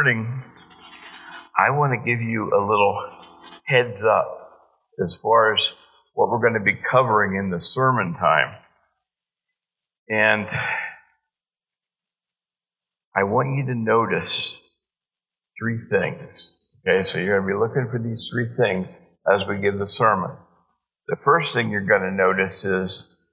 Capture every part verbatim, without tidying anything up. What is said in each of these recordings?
morning, I want to give you a little heads up as far as what we're going to be covering in the sermon time. And I want you to notice three things. Okay, so you're going to be looking for these three things as we give the sermon. The first thing you're going to notice is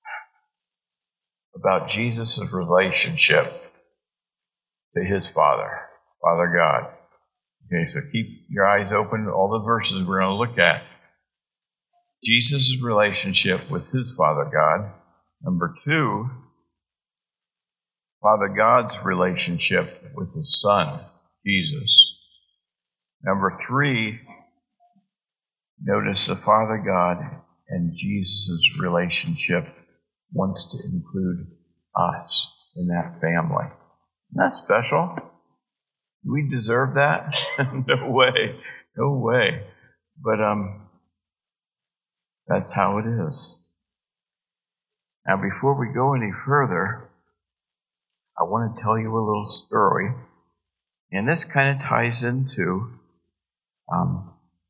about Jesus' relationship to his Father, Father God. Okay, so keep your eyes open to all the verses we're going to look at. Jesus' relationship with his Father God. Number two, Father God's relationship with his Son, Jesus. Number three, notice the Father God and Jesus' relationship wants to include us in that family. Isn't that special? Do we deserve that? No way. No way. But um, that's how it is. Now, before we go any further, I want to tell you a little story. And this kind of ties into um,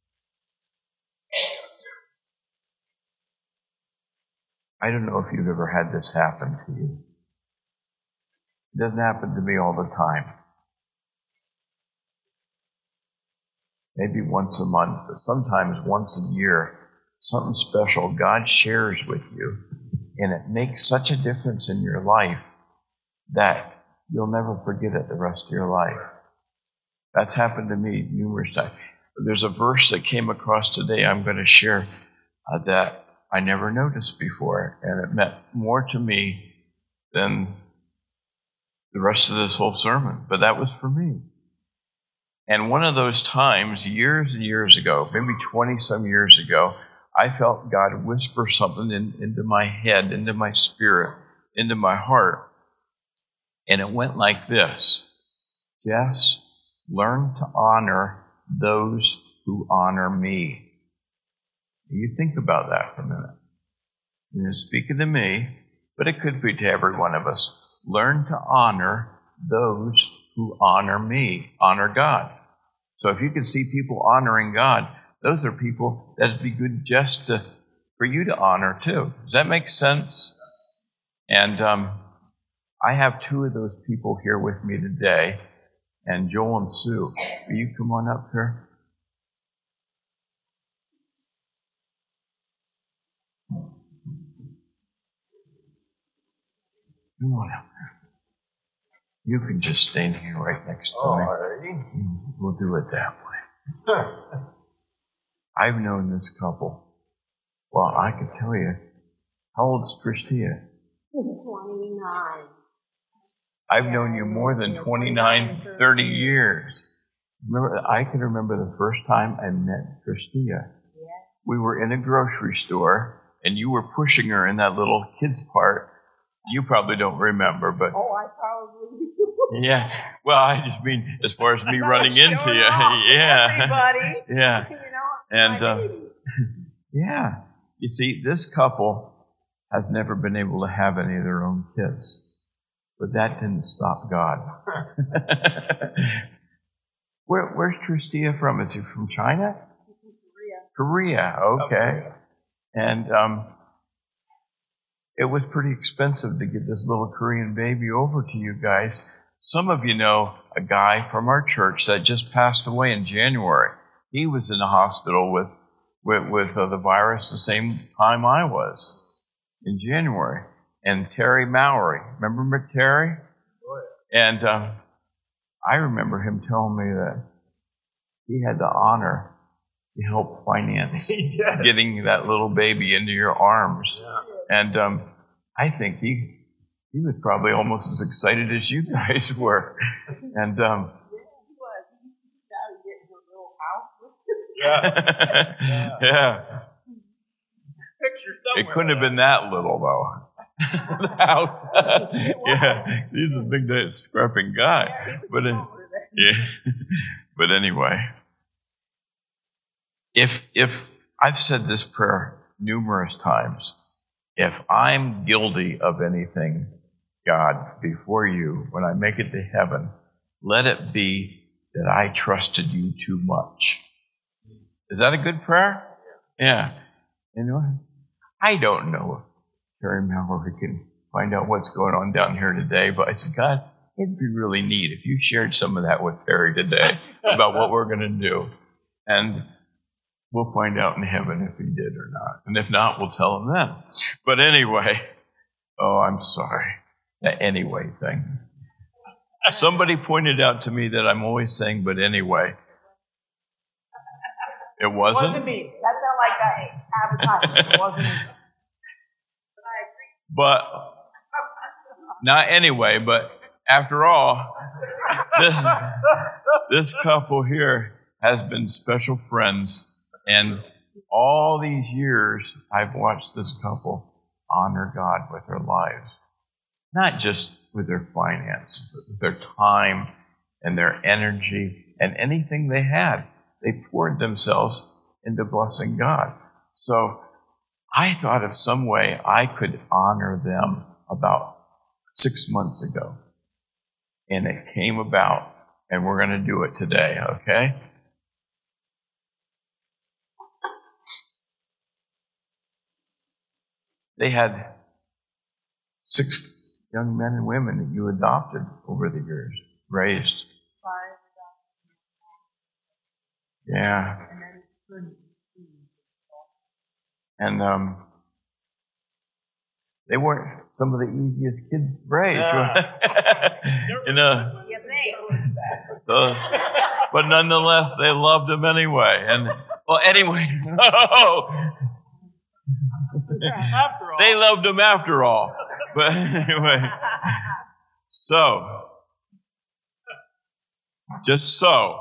I don't know if you've ever had this happen to you. It doesn't happen to me all the time. Maybe once a month, but sometimes once a year, something special God shares with you, and it makes such a difference in your life that you'll never forget it the rest of your life. That's happened to me numerous times. There's a verse that came across today I'm going to share uh, that I never noticed before, and it meant more to me than the rest of this whole sermon, but that was for me. And one of those times, years and years ago, maybe twenty-some years ago, I felt God whisper something in, into my head, into my spirit, into my heart. And it went like this: Jess, learn to honor those who honor me. You think about that for a minute. And it's speaking to me, but it could be to every one of us. Learn to honor those who honor me, honor God. So if you can see people honoring God, those are people that would be good just to, for you to honor too. Does that make sense? And um, I have two of those people here with me today, and Joel and Sue. Will you come on up here? Come on up here. You can just stand here right next to oh, me. Alrighty. We'll do it that way. I've known this couple. Well, I could tell you. How old is Christia? twenty-nine. I've known you more than twenty-nine, thirty years. Remember, I can remember the first time I met Christia. Yeah. We were in a grocery store, and you were pushing her in that little kids part. You probably don't remember, but... Oh, I probably do. Yeah. Well, I just mean as far as me running into you. Yeah. Everybody. Yeah. You know, And my um, baby. yeah. You see, this couple has never been able to have any of their own kids. But that didn't stop God. Where, where's Tristia from? Is he from China? Korea. Korea, okay. And um, it was pretty expensive to get this little Korean baby over to you guys. Some of you know a guy from our church that just passed away in January. He was in the hospital with with, with uh, the virus the same time I was in January. And Terry Mowry, remember Terry? Oh, yeah. And um, I remember him telling me that he had the honor to help finance Yeah. getting that little baby into your arms. Yeah. And um, I think he he was probably almost as excited as you guys were. And um, Yeah, he was. He used to try to get in a little house with Yeah. yeah, Yeah. yeah. Picture somewhere. It couldn't have been that little though. The house. Yeah, he's a big scrapping guy. Yeah, he was But uh, smaller than- yeah. But anyway, if if I've said this prayer numerous times, if I'm guilty of anything, God, before you, when I make it to heaven, let it be that I trusted you too much. Is that a good prayer? Yeah. You know, I don't know if Terry Mallory can find out what's going on down here today, but I said, God, it'd be really neat if you shared some of that with Terry today about what we're going to do. And we'll find out in heaven if he did or not. And if not, we'll tell him then. But anyway, oh, I'm sorry. That anyway thing. Somebody pointed out to me that I'm always saying, but anyway. It wasn't? Wasn't me. That sounded like that advertisement. It wasn't me. But I agree. But, not anyway, but after all, this, this couple here has been special friends. And all these years, I've watched this couple honor God with their lives. Not just with their finances, but with their time and their energy and anything they had. They poured themselves into blessing God. So I thought of some way I could honor them about six months ago. And it came about, and we're going to do it today, okay? They had six young men and women that you adopted over the years, raised. Five. Yeah. And then And um, they weren't some of the easiest kids to raise. you know, yes, they. so, but nonetheless, they loved them anyway. And well, anyway, oh, After all. they loved them after all. But anyway, so just so.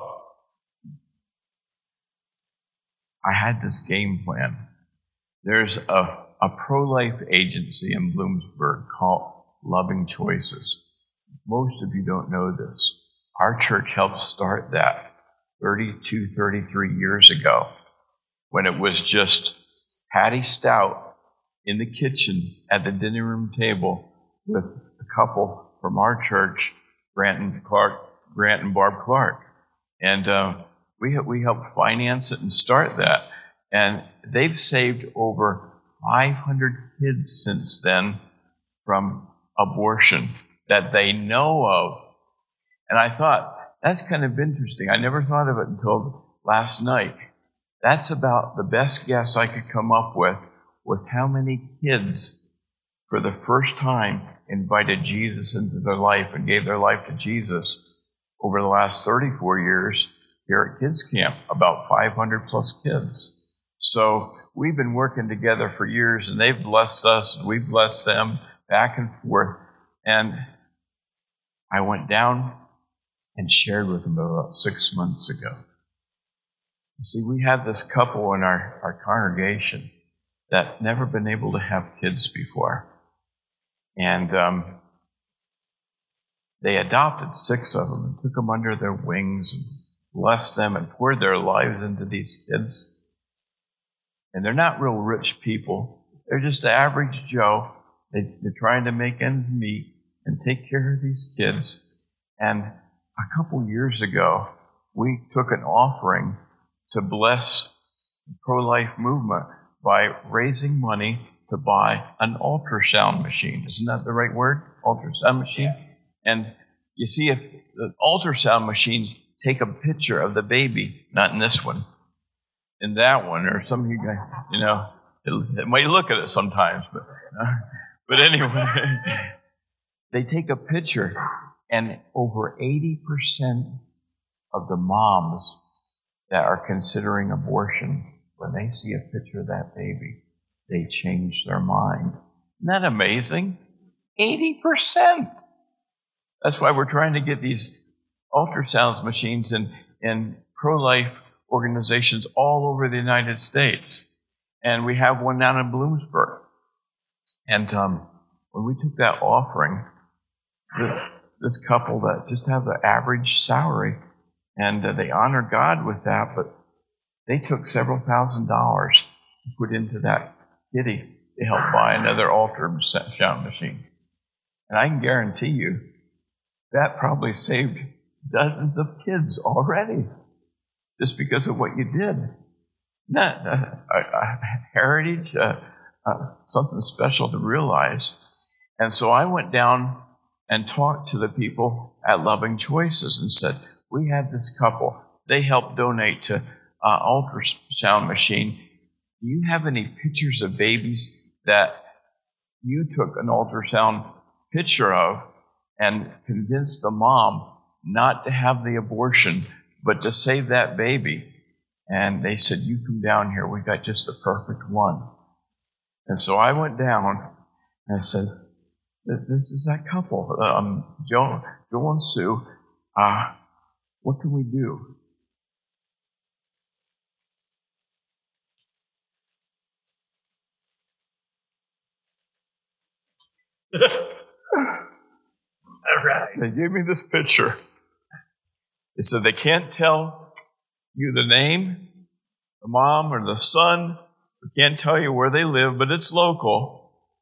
I had this game plan. There's a, a pro-life agency in Bloomsburg called Loving Choices. Most of you don't know this. Our church helped start that thirty-two, thirty-three years ago when it was just Patty Stout in the kitchen at the dinner room table with a couple from our church, Grant and Clark, Grant and Barb Clark. And uh, We we helped finance it and start that. And they've saved over five hundred kids since then from abortion that they know of. And I thought, that's kind of interesting. I never thought of it until last night. That's about the best guess I could come up with, with how many kids, for the first time, invited Jesus into their life and gave their life to Jesus over the last thirty-four years. Here at Kids Camp, about five hundred plus kids. So we've been working together for years, and they've blessed us, and we've blessed them back and forth. And I went down and shared with them about six months ago. You see, we have this couple in our, our congregation that never been able to have kids before. And um, they adopted six of them and took them under their wings and blessed them and poured their lives into these kids. And they're not real rich people. They're just the average Joe. They, they're trying to make ends meet and take care of these kids. And a couple years ago, we took an offering to bless the pro-life movement by raising money to buy an ultrasound machine. Isn't that the right word? Ultrasound machine? And you see, if the ultrasound machines take a picture of the baby, not in this one, in that one, or some of you guys, you know, it, it might look at it sometimes, but uh, but anyway, they take a picture, and over eighty percent of the moms that are considering abortion, when they see a picture of that baby, they change their mind. Isn't that amazing? eighty percent. That's why we're trying to get these ultrasound machines in, in pro-life organizations all over the United States. And we have one down in Bloomsburg. And um, when we took that offering, the, this couple that just have the average salary, and uh, they honor God with that, but they took several thousand dollars to put into that kitty to help buy another ultrasound machine. And I can guarantee you, that probably saved dozens of kids already just because of what you did. Not a, a, a heritage, uh, uh, something special to realize. And so I went down and talked to the people at Loving Choices and said, we have this couple. They helped donate to uh, ultrasound machine. Do you have any pictures of babies that you took an ultrasound picture of and convinced the mom not to have the abortion, but to save that baby? And they said, you come down here. We got just the perfect one. And so I went down and I said, this is that couple, um, Joe, Joe and Sue. Uh, what can we do? All right. They gave me this picture. They said they can't tell you the name, the mom or the son. We can't tell you where they live, but it's local.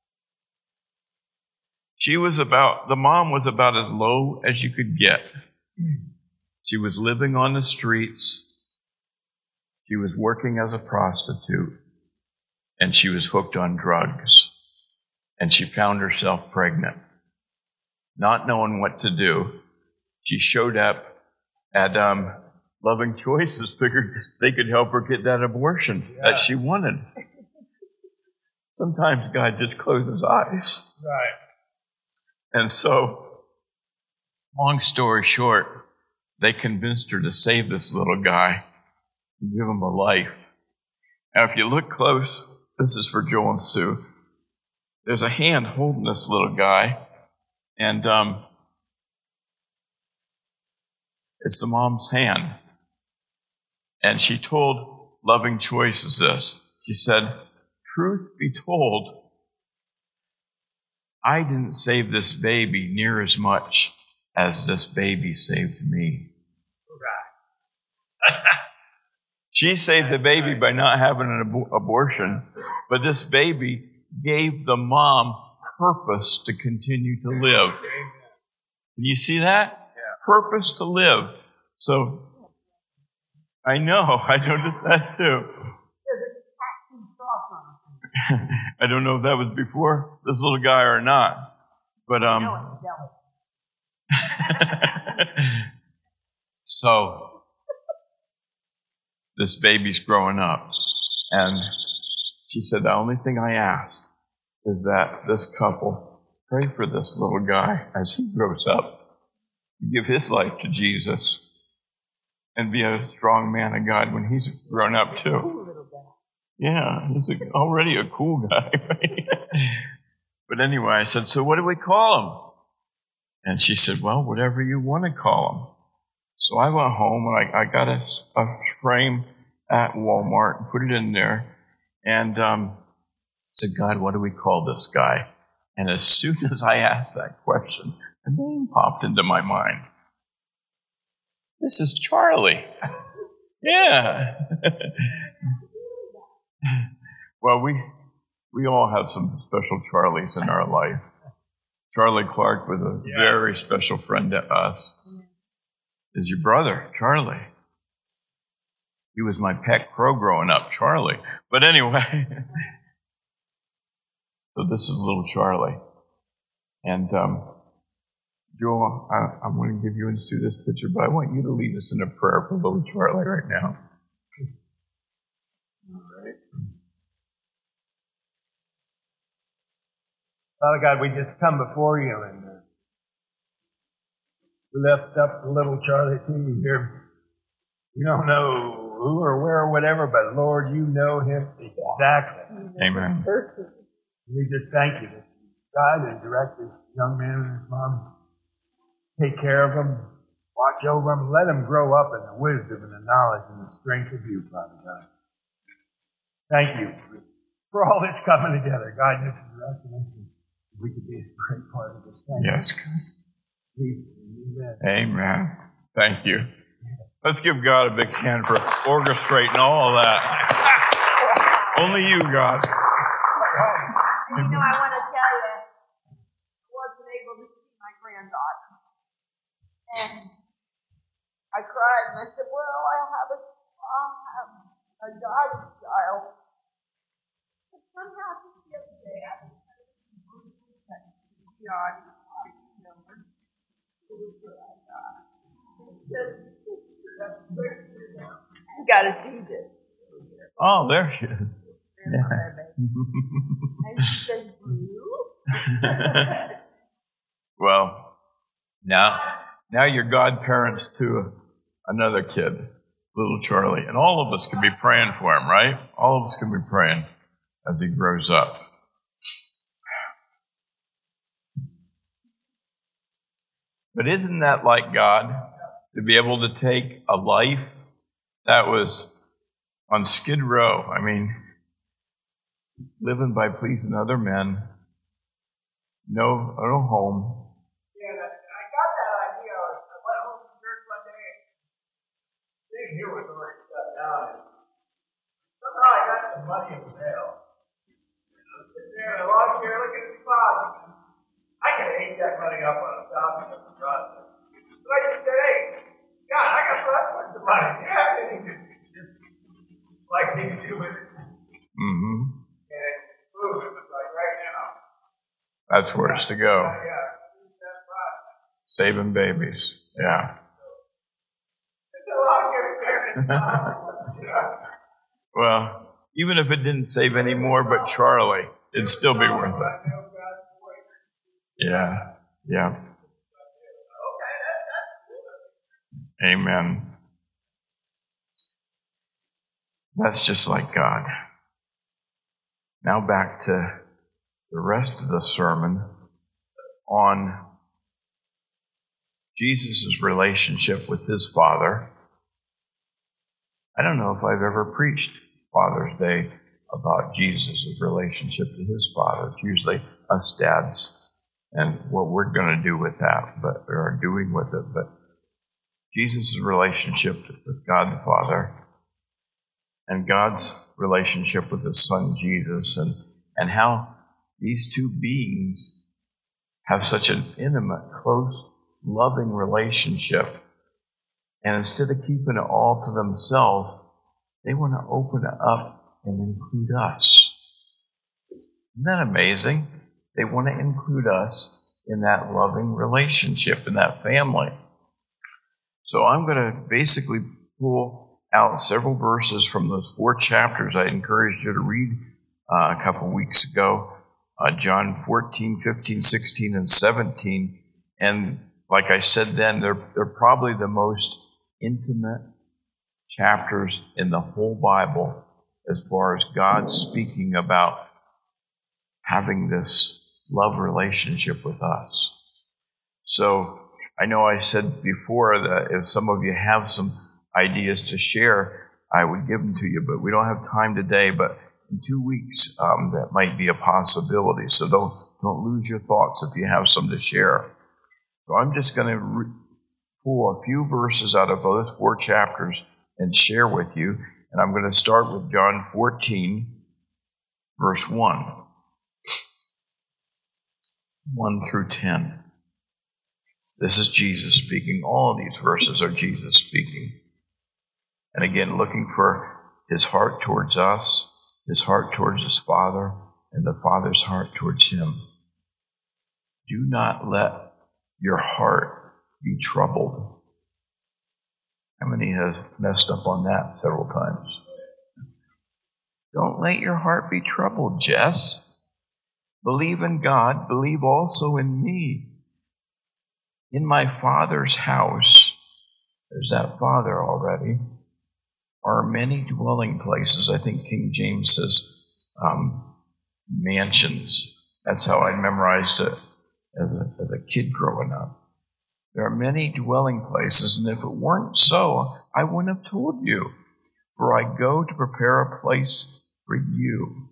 She was about, the mom was about as low as you could get. She was living on the streets. She was working as a prostitute. And she was hooked on drugs. And she found herself pregnant. Not knowing what to do, she showed up at um, Loving Choices, figured they could help her get that abortion yeah. that she wanted. Sometimes God just closes his eyes. Right. And so, long story short, they convinced her to save this little guy and give him a life. Now, if you look close, this is for Joe and Sue. There's a hand holding this little guy, and um, it's the mom's hand. And she told Loving Choices this. She said, truth be told, I didn't save this baby near as much as this baby saved me. Right. She saved the baby by not having an ab- abortion, but this baby gave the mom purpose to continue to live. Can you see that? Yeah. Purpose to live. So, I know, I noticed that too. I don't know if that was before this little guy or not, but um. So this baby's growing up, and she said the only thing I ask is that this couple pray for this little guy as he grows up, give his life to Jesus, and be a strong man of God when he's grown up too. Yeah, he's a, already a cool guy, right? But anyway, I said, so what do we call him? And she said, well, whatever you want to call him. So I went home and I, I got a, a frame at Walmart and put it in there. And um, said, God, what do we call this guy? And as soon as I asked that question, a name popped into my mind. This is Charlie. Yeah. Well, we we all have some special Charlies in our life. Charlie Clark was a yeah. very special friend to us. Is your brother, Charlie. He was my pet crow growing up, Charlie. But anyway, so this is little Charlie. And um, Joel, I, I'm going to give you and Sue this picture, but I want you to lead us in a prayer for little Charlie right now. All right. Father God, we just come before you and uh, we lift up the little Charlie to you here. We don't know who or where or whatever, but Lord, you know him exactly. Amen. We just thank you that you guide and direct this young man and his mom. Take care of him, watch over him, let him grow up in the wisdom and the knowledge and the strength of you, Father God. Thank you for all this coming together, guiding us and directing us. And we could be a great part of this. Thank yes. you. Please, amen. Amen. Thank you. Let's give God a big hand for orchestrating all of that. Only you, God. And you know, I want to tell you, I wasn't able to see my granddaughter. And I cried and I said, well, I'll have a, I'll have a daughter child. But somehow just the other day, I was kind of God, you got to see this. Oh, there she is. Yeah. And she said, blue. Well, now, now you're godparents to another kid, little Charlie. And all of us can be praying for him, right? All of us can be praying as he grows up. But isn't that like God, to be able to take a life that was on Skid Row? I mean, living by pleasing other men, no, no home. Yeah, that, I got that idea. I, was, I went home from church one day, and Big Hill was already shut down. And somehow I got some money in the mail. And I was sitting there in a lawn chair looking at the closet. I could have ate that money up on a thousand of the process. So I just said, hey, God, I got that much of money. Do you have anything to just like me to do with it? Mm-hmm. And boom, it was like right now. That's where it's to go. Yeah, yeah. That's right. Saving babies. Yeah. It's a long experience. Well, even if it didn't save any more but Charlie, it'd still be worth it. Yeah. Yeah. Amen. That's just like God. Now back to the rest of the sermon on Jesus' relationship with his Father. I don't know if I've ever preached Father's Day about Jesus' relationship to his Father. It's usually us dads and what we're going to do with that, but or are doing with it. But Jesus' relationship with God the Father and God's relationship with his Son Jesus, and, and how these two beings have such an intimate, close, loving relationship. And instead of keeping it all to themselves, they want to open it up and include us. Isn't that amazing? They want to include us in that loving relationship, in that family. So I'm going to basically pull out several verses from those four chapters I encouraged you to read uh, a couple weeks ago, uh, John fourteen, fifteen, sixteen, and seventeen. And like I said then, they're, they're probably the most intimate chapters in the whole Bible as far as God speaking about having this love relationship with us. So I know I said before that if some of you have some ideas to share, I would give them to you, but we don't have time today. But in two weeks, um, that might be a possibility. So don't don't lose your thoughts if you have some to share. So I'm just going to re- pull a few verses out of those four chapters and share with you. And I'm going to start with John fourteen, verse one. one through ten. This is Jesus speaking. All of these verses are Jesus speaking. And again, looking for his heart towards us, his heart towards his Father, and the Father's heart towards him. Do not let your heart be troubled. How many has messed up on that several times? Don't let your heart be troubled, Jess. Believe in God, believe also in me. In my Father's house, there's that Father already, are many dwelling places. I think King James says um, mansions. That's how I memorized it as a, as a kid growing up. There are many dwelling places, and if it weren't so, I wouldn't have told you. For I go to prepare a place for you.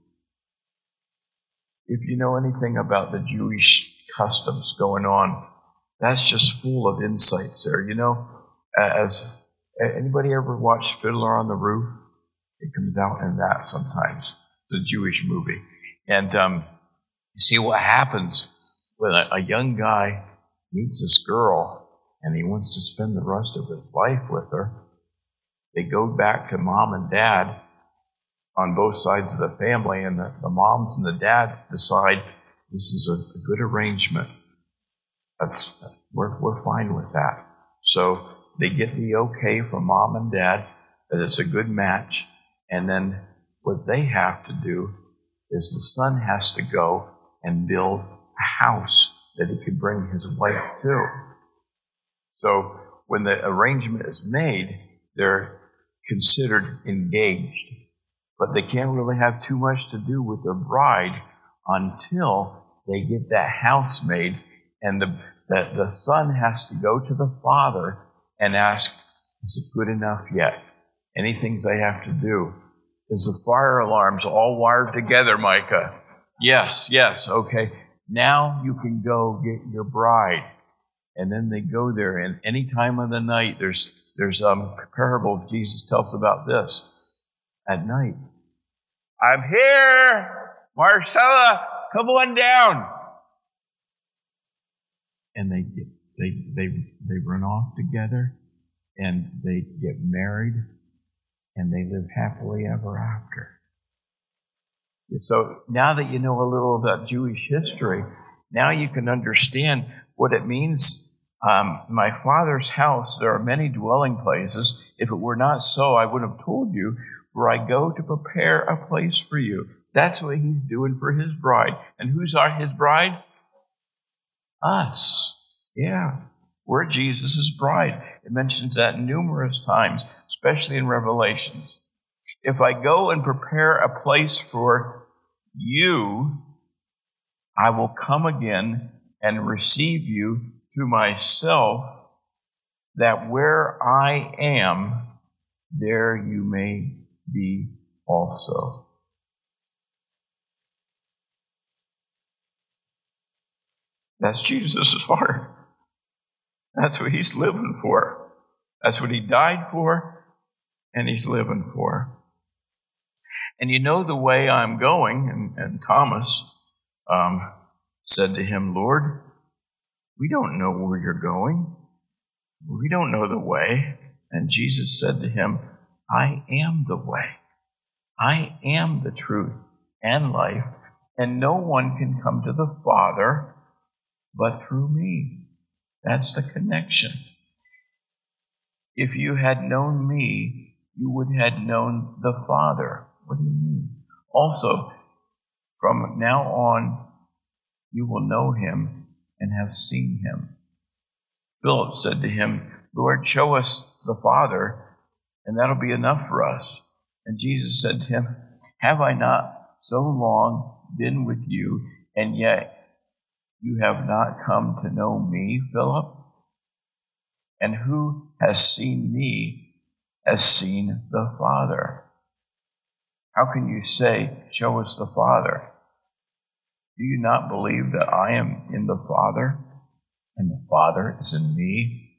If you know anything about the Jewish customs going on, that's just full of insights there. You know, as anybody ever watched Fiddler on the Roof? It comes out in that sometimes. It's a Jewish movie. And um, you see what happens when a, a young guy meets this girl, and he wants to spend the rest of his life with her. They go back to mom and dad on both sides of the family, and the, the moms and the dads decide this is a, a good arrangement. That's we're we're fine with that. So they get the okay from mom and dad that it's a good match, and then what they have to do is the son has to go and build a house that he could bring his wife to. So when the arrangement is made, they're considered engaged, but they can't really have too much to do with their bride until they get that house made, and the, the, the son has to go to the father and ask, is it good enough yet? Any things I have to do? Is the fire alarms all wired together, Micah? Yes, yes, okay. Now you can go get your bride. And then they go there, and any time of the night, there's there's um parable Jesus tells about this at night. I'm here, Marcella, come on down. And they get they they they run off together, and they get married, and they live happily ever after. So now that you know a little about Jewish history, now you can understand what it means. Um, my Father's house, there are many dwelling places. If it were not so, I would have told you, for I go to prepare a place for you. That's what he's doing for his bride. And who's our his bride? Us. Yeah. We're Jesus' bride. It mentions that numerous times, especially in Revelations. If I go and prepare a place for you, I will come again and receive you to myself, that where I am, there you may be also. That's Jesus' heart. That's what he's living for. That's what he died for, and he's living for. And you know the way I'm going, and, and Thomas um, said to him, Lord, we don't know where you're going. We don't know the way. And Jesus said to him, I am the way. I am the truth and life, and no one can come to the Father but through me. That's the connection. If you had known me, you would have known the Father. What do you mean? Also, from now on, you will know him and have seen him. Philip said to him, Lord, show us the Father, and that'll be enough for us. And Jesus said to him, have I not so long been with you, and yet you have not come to know me, Philip? And who has seen me has seen the Father. How can you say, show us the Father? Do you not believe that I am in the Father, and the Father is in me?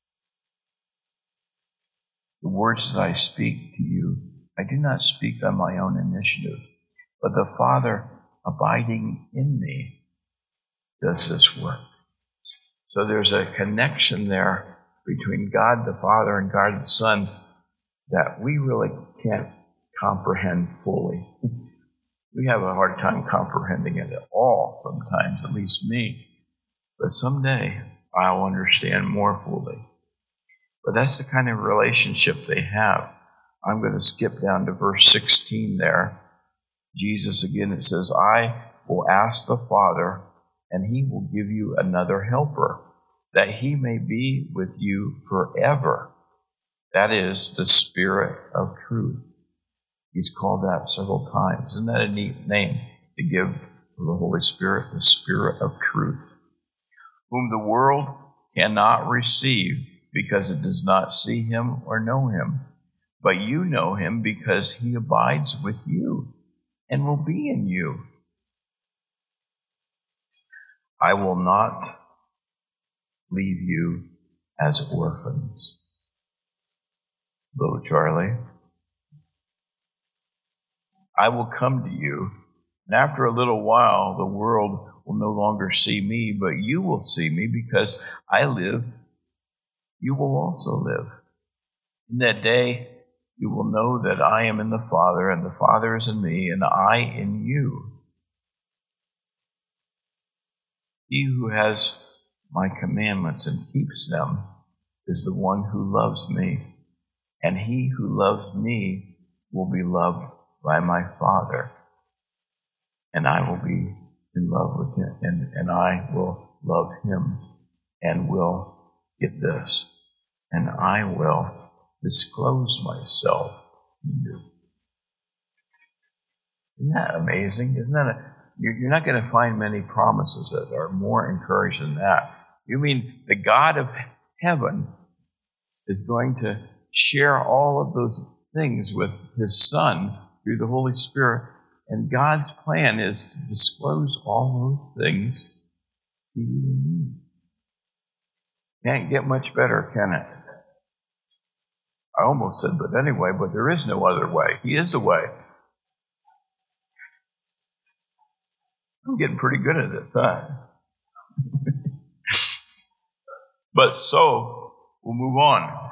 The words that I speak to you, I do not speak on my own initiative, but the Father abiding in me does this work. So there's a connection there between God the Father and God the Son that we really can't comprehend fully. We have a hard time comprehending it at all sometimes, at least me. But someday I'll understand more fully. But that's the kind of relationship they have. I'm going to skip down to verse sixteen there. Jesus, again, it says, I will ask the Father, and he will give you another helper, that he may be with you forever. That is the Spirit of truth. He's called that several times. Isn't that a neat name to give the Holy Spirit, the Spirit of truth, whom the world cannot receive because it does not see him or know him. But you know him because he abides with you and will be in you. I will not leave you as orphans. Little Charlie, I will come to you, and after a little while the world will no longer see me, but you will see me because I live you will also live. In that day, you will know that I am in the Father, and the Father is in me, and I in you. He who has my commandments and keeps them is the one who loves me, and he who loves me will be loved by my Father, and I will be in love with him, and, and I will love him, and will, get this, and I will disclose myself to you. Isn't that amazing? Isn't that a, you're, you're not going to find many promises that are more encouraging than that. You mean the God of heaven is going to share all of those things with his Son through the Holy Spirit, and God's plan is to disclose all those things to you and me. Can't get much better, can it? I almost said, but anyway, but there is no other way. He is the way. I'm getting pretty good at this, huh? But so, we'll move on.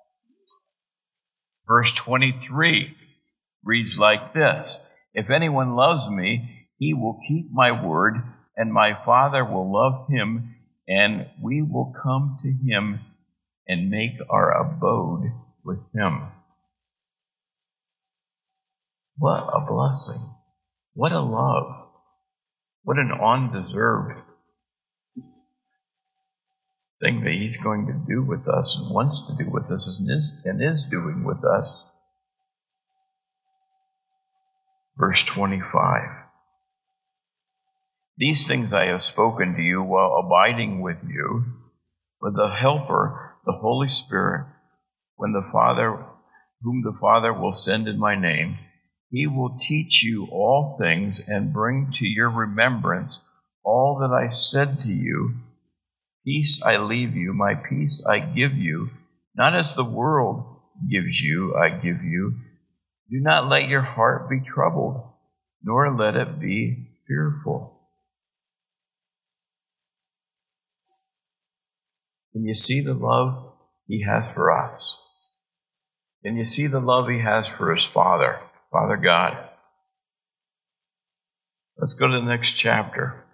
Verse twenty-three reads like this: If anyone loves me, he will keep my word, and my Father will love him, and we will come to him and make our abode with him. What a blessing. What a love. What an undeserved thing that he's going to do with us and wants to do with us and is, and is doing with us. Verse twenty-five. These things I have spoken to you while abiding with you, but the Helper, the Holy Spirit, when the Father, whom the Father will send in my name, he will teach you all things and bring to your remembrance all that I said to you. Peace I leave you, my peace I give you. Not as the world gives you, I give you. Do not let your heart be troubled, nor let it be fearful. Can you see the love he has for us? Can you see the love he has for his Father, Father God? Let's go to the next chapter.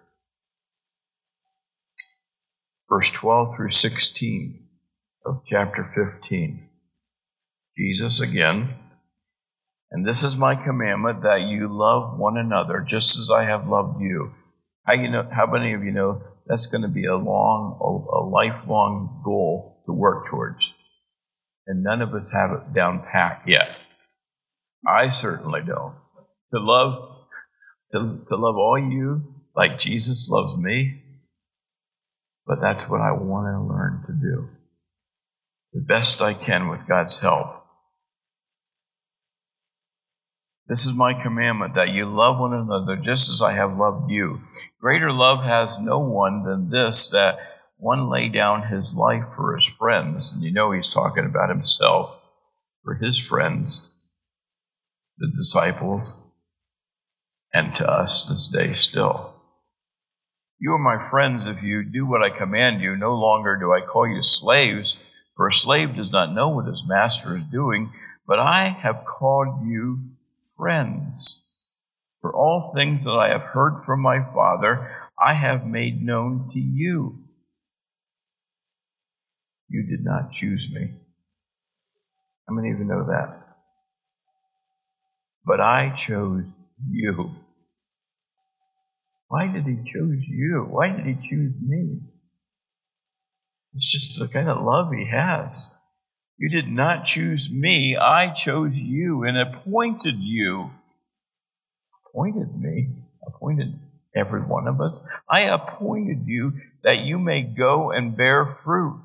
Verse twelve through sixteen of chapter fifteen. Jesus again. And this is my commandment, that you love one another just as I have loved you. How you know? How many of you know that's going to be a long, a, a lifelong goal to work towards? And none of us have it down pat yet. I certainly don't. To love, to, to love all you like Jesus loves me. But that's what I want to learn to do. The best I can with God's help. This is my commandment, that you love one another just as I have loved you. Greater love has no one than this, that one lay down his life for his friends. And you know he's talking about himself, for his friends, the disciples, and to us this day still. You are my friends if you do what I command you. No longer do I call you slaves, for a slave does not know what his master is doing, but I have called you friends. For all things that I have heard from my Father, I have made known to you. You did not choose me. How many of you know that? But I chose you. Why did he choose you? Why did he choose me? It's just the kind of love he has. You did not choose me. I chose you and appointed you. Appointed me? Appointed every one of us? I appointed you that you may go and bear fruit.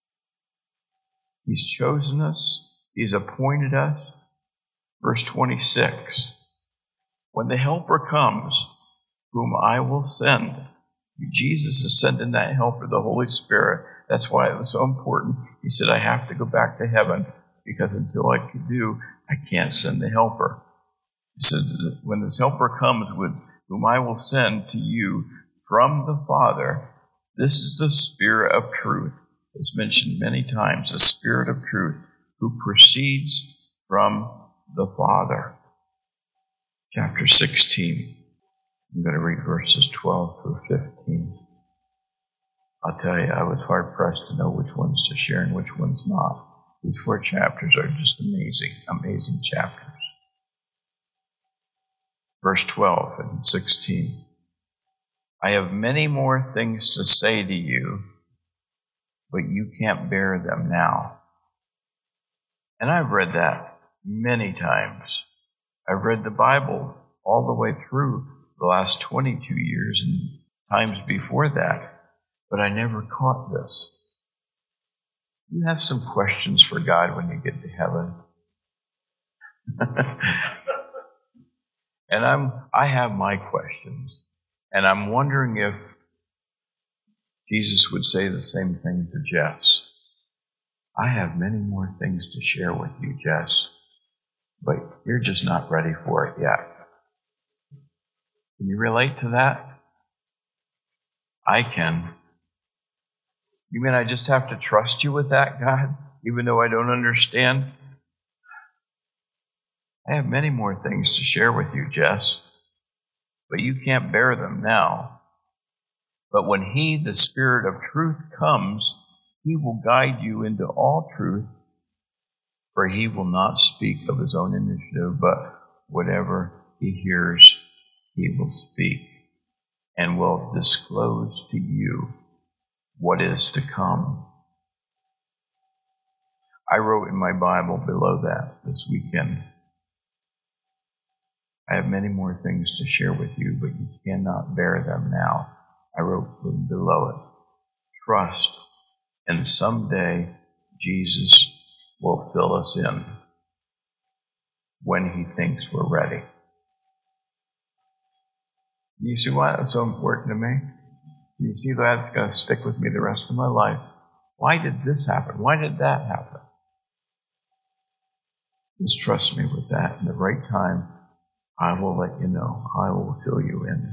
He's chosen us. He's appointed us. Verse twenty-six. When the Helper comes, whom I will send. Jesus is sending that Helper, the Holy Spirit. That's why it was so important. He said, I have to go back to heaven, because until I can do, I can't send the Helper. He said, when this Helper comes, with whom I will send to you from the Father, this is the Spirit of truth is mentioned many times, the Spirit of truth, who proceeds from the Father. Chapter sixteen. I'm going to read verses twelve through fifteen. I'll tell you, I was hard-pressed to know which ones to share and which ones not. These four chapters are just amazing, amazing chapters. Verse twelve and sixteen. I have many more things to say to you, but you can't bear them now. And I've read that many times. I've read the Bible all the way through the last twenty-two years and times before that, but I never caught this. You have some questions for God when you get to heaven. And I'm, I have my questions. And I'm wondering if Jesus would say the same thing to Jess. I have many more things to share with you, Jess, but you're just not ready for it yet. Can you relate to that? I can. You mean I just have to trust you with that, God, even though I don't understand? I have many more things to share with you, Jess, but you can't bear them now. But when He, the Spirit of truth, comes, He will guide you into all truth, for He will not speak of His own initiative, but whatever He hears, He will speak, and will disclose to you what is to come. I wrote in my Bible below that this weekend, I have many more things to share with you, but you cannot bear them now. I wrote below it, trust, and someday Jesus will fill us in when He thinks we're ready. You see why that's so important to me? You see that's going to stick with me the rest of my life. Why did this happen? Why did that happen? Just trust me with that. In the right time, I will let you know. I will fill you in.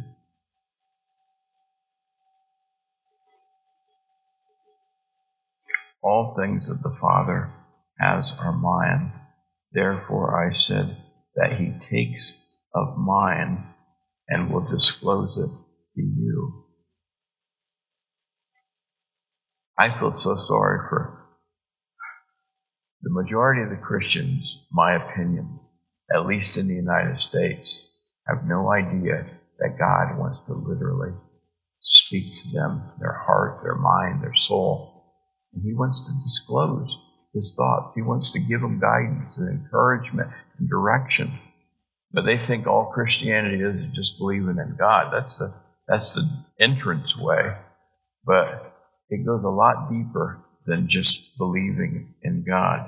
All things that the Father has are mine. Therefore I said that He takes of mine and will disclose it to you. I feel so sorry for the majority of the Christians, my opinion, at least in the United States, have no idea that God wants to literally speak to them, their heart, their mind, their soul. And He wants to disclose His thoughts. He wants to give them guidance and encouragement and direction. But they think all Christianity is is just believing in God. That's the, that's the entrance way. But it goes a lot deeper than just believing in God.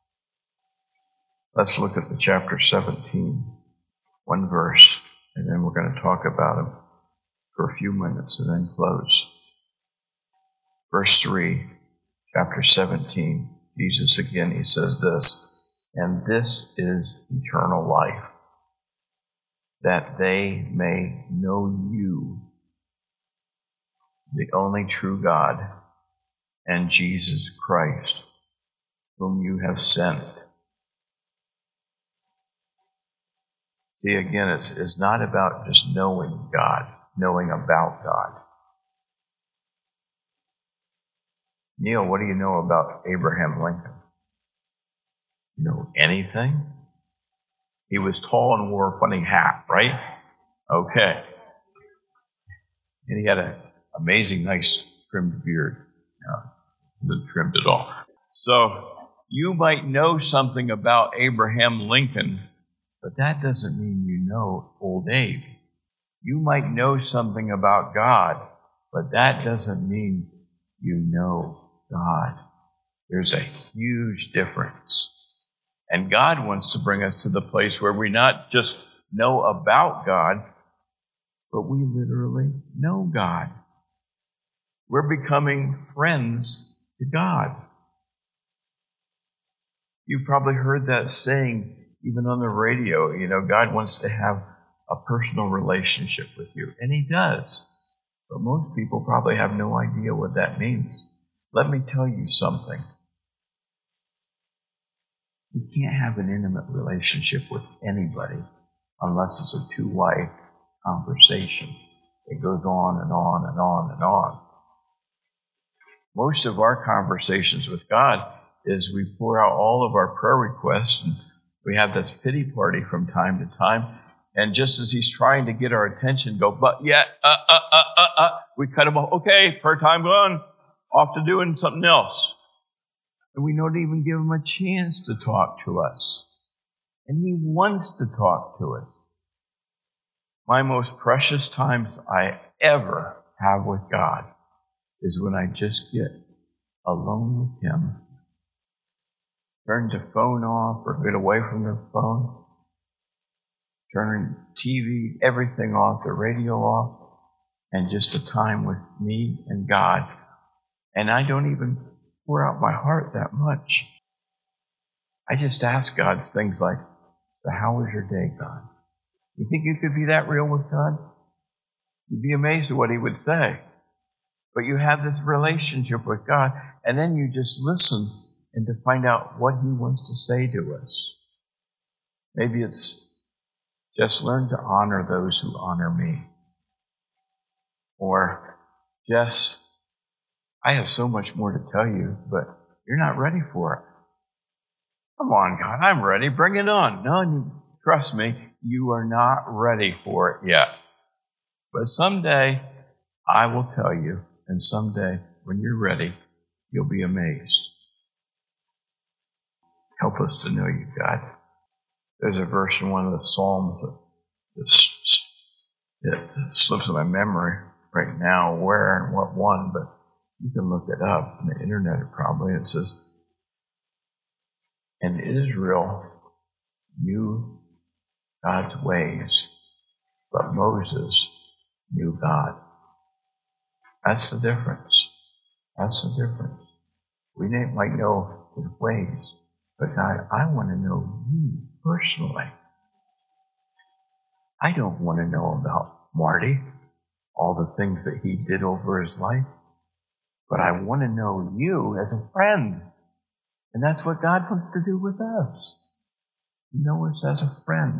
Let's look at the chapter seventeen, one verse, and then we're going to talk about him for a few minutes and then close. Verse three, chapter seventeen, Jesus again, He says this, and this is eternal life, that they may know you, the only true God, and Jesus Christ, whom you have sent. See, again, it's, it's not about just knowing God, knowing about God. Neil, what do you know about Abraham Lincoln? You know anything? He was tall and wore a funny hat, right? Okay. And he had an amazing, nice trimmed beard. No, he wasn't trimmed at all. So you might know something about Abraham Lincoln, but that doesn't mean you know old Abe. You might know something about God, but that doesn't mean you know God. There's a huge difference. And God wants to bring us to the place where we not just know about God, but we literally know God. We're becoming friends to God. You've probably heard that saying, even on the radio, you know, God wants to have a personal relationship with you. And He does. But most people probably have no idea what that means. let me tell you something. You can't have an intimate relationship with anybody unless it's a two-way conversation. It goes on and on and on and on. Most of our conversations with God is we pour out all of our prayer requests, and we have this pity party from time to time. And just as he's trying to get our attention, go, but yet, uh, uh, uh, uh, uh, we cut him off. Okay, prayer time gone. Off to doing something else. And we don't even give him a chance to talk to us. And he wants to talk to us. My most precious times I ever have with God is when I just get alone with him. Turn the phone off or get away from the phone. Turn T V, everything off, the radio off, and just a time with me and God. And I don't even pour out my heart that much. I just ask God things like, so how was your day, God? You think you could be that real with God? You'd be amazed at what he would say. But you have this relationship with God, and then you just listen and to find out what he wants to say to us. Maybe it's just learn to honor those who honor me. Or just, I have so much more to tell you, but you're not ready for it. Come on, God, I'm ready. Bring it on. No, trust me, you are not ready for it yet. But someday, I will tell you, and someday, when you're ready, you'll be amazed. Help us to know you, God. There's a verse in one of the Psalms that it slips in my memory right now, where and what one, but you can look it up on the internet probably. It says, and Israel knew God's ways, but Moses knew God. That's the difference. That's the difference. We might know his ways, but God, I want to know you personally. I don't want to know about Marty, all the things that he did over his life, but I want to know you as a friend. And that's what God wants to do with us. Know us as a friend.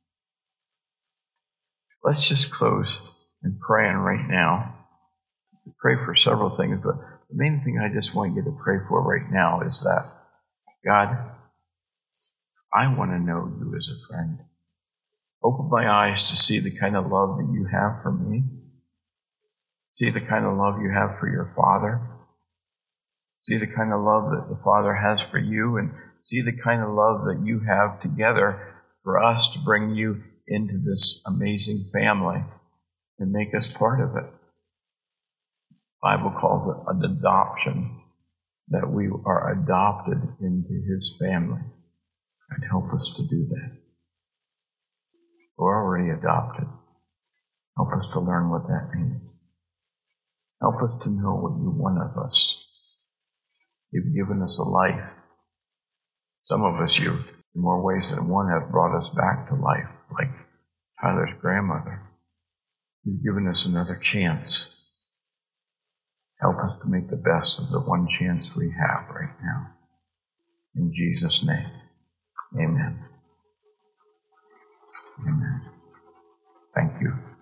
Let's just close in praying right now. We pray for several things, but the main thing I just want you to pray for right now is that, God, I want to know you as a friend. Open my eyes to see the kind of love that you have for me. See the kind of love you have for your Father. See the kind of love that the Father has for you, and see the kind of love that you have together for us to bring you into this amazing family and make us part of it. The Bible calls it an adoption, that we are adopted into his family. And help us to do that. We're already adopted. Help us to learn what that means. Help us to know what you want of us. You've given us a life. Some of us, you've, in more ways than one, have brought us back to life, like Tyler's grandmother. You've given us another chance. Help us to make the best of the one chance we have right now. In Jesus' name, amen. Amen. Thank you.